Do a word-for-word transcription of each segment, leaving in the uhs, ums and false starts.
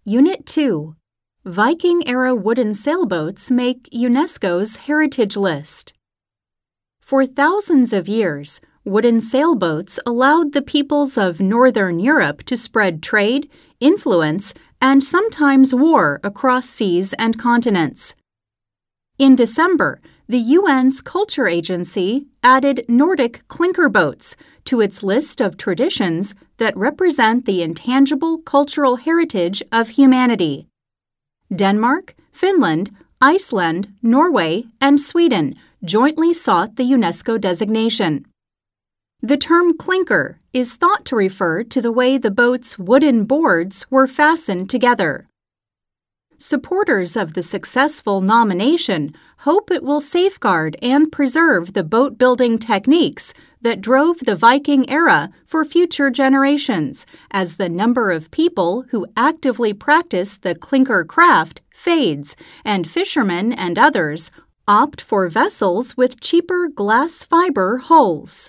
Unit two. Viking-era wooden sailboats make UNESCO's heritage list. For thousands of years, wooden sailboats allowed the peoples of Northern Europe to spread trade, influence, and sometimes war across seas and continents. In December, the U N's Culture Agency added Nordic clinker boats to its list of traditions that represent the intangible cultural heritage of humanity. Denmark, Finland, Iceland, Norway, and Sweden jointly sought the UNESCO designation. The term clinker is thought to refer to the way the boat's wooden boards were fastened together. Supporters of the successful nomination hope it will safeguard and preserve the boat-building techniques that drove the Viking era for future generations, as the number of people who actively practice the clinker craft fades and fishermen and others opt for vessels with cheaper glass fiber hulls.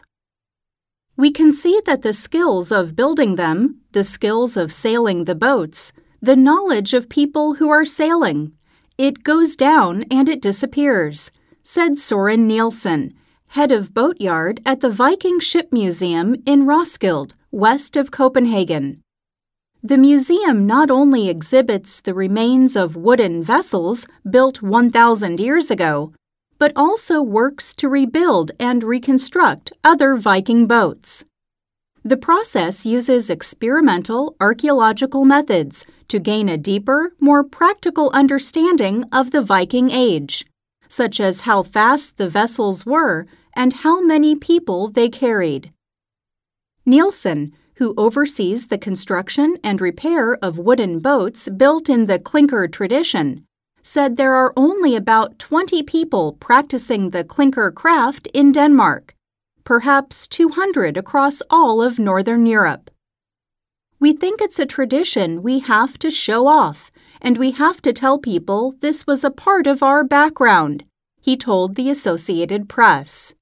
We can see that the skills of building them, the skills of sailing the boats, the knowledge of people who are sailing, it goes down and it disappears, said Soren Nielsen, head of boatyard at the Viking Ship Museum in Roskilde, west of Copenhagen. The museum not only exhibits the remains of wooden vessels built one thousand years ago, but also works to rebuild and reconstruct other Viking boats. The process uses experimental archaeological methods to gain a deeper, more practical understanding of the Viking Age, such as how fast the vessels were and how many people they carried. Nielsen, who oversees the construction and repair of wooden boats built in the clinker tradition, said there are only about twenty people practicing the clinker craft in Denmark, perhaps two hundred across all of Northern Europe. We think it's a tradition we have to show off, and we have to tell people this was a part of our background, he told the Associated Press.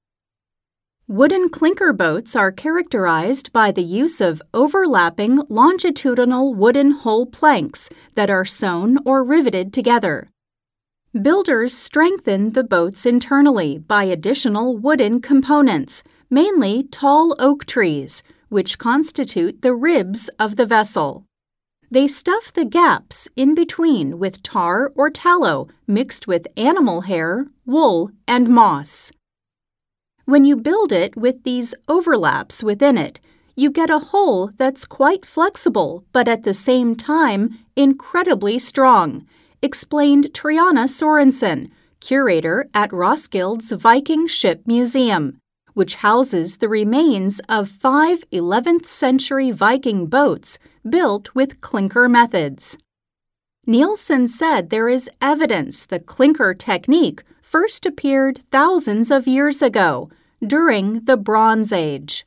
Wooden clinker boats are characterized by the use of overlapping longitudinal wooden hull planks that are sewn or riveted together. Builders strengthen the boats internally by additional wooden components, mainly tall oak trees, which constitute the ribs of the vessel. They stuff the gaps in between with tar or tallow mixed with animal hair, wool, and moss. When you build it with these overlaps within it, you get a hull that's quite flexible but at the same time incredibly strong, explained Triana Sorensen, curator at Roskilde's Viking Ship Museum, which houses the remains of five eleventh century Viking boats built with clinker methods. Nielsen said there is evidence the clinker technique first appeared thousands of years ago, during the Bronze Age.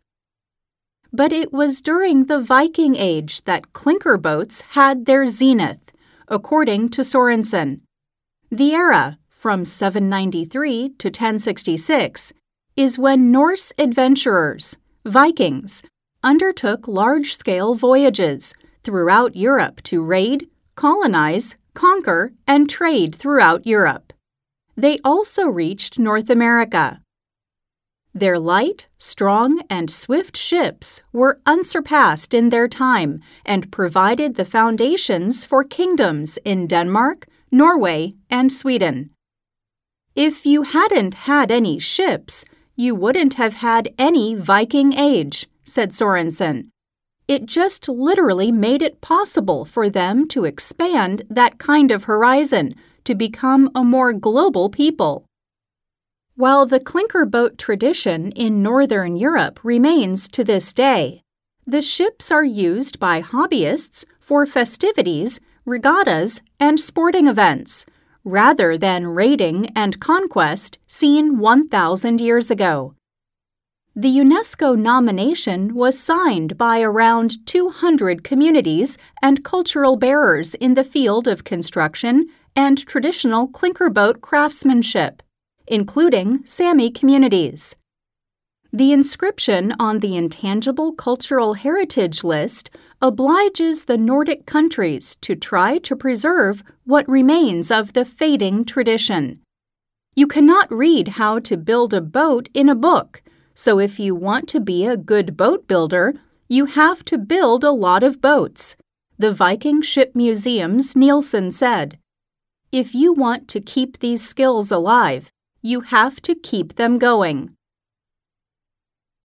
But it was during the Viking Age that clinker boats had their zenith, according to Sorensen. The era, from seven ninety-three to ten sixty-six, is when Norse adventurers, Vikings, undertook large-scale voyages throughout Europe to raid, colonize, conquer, and trade throughout Europe. They also reached North America. Their light, strong, and swift ships were unsurpassed in their time and provided the foundations for kingdoms in Denmark, Norway, and Sweden. If you hadn't had any ships, you wouldn't have had any Viking Age, said Sorensen. It just literally made it possible for them to expand that kind of horizon to become a more global people. While the clinker boat tradition in Northern Europe remains to this day, the ships are used by hobbyists for festivities, regattas, and sporting events, rather than raiding and conquest seen one thousand years ago. The UNESCO nomination was signed by around two hundred communities and cultural bearers in the field of construction and traditional clinker boat craftsmanship, including Sami communities. The inscription on the Intangible Cultural Heritage list obliges the Nordic countries to try to preserve what remains of the fading tradition. You cannot read how to build a boat in a book, so if you want to be a good boat builder, you have to build a lot of boats, the Viking Ship Museum's Nielsen said. If you want to keep these skills alive, you have to keep them going.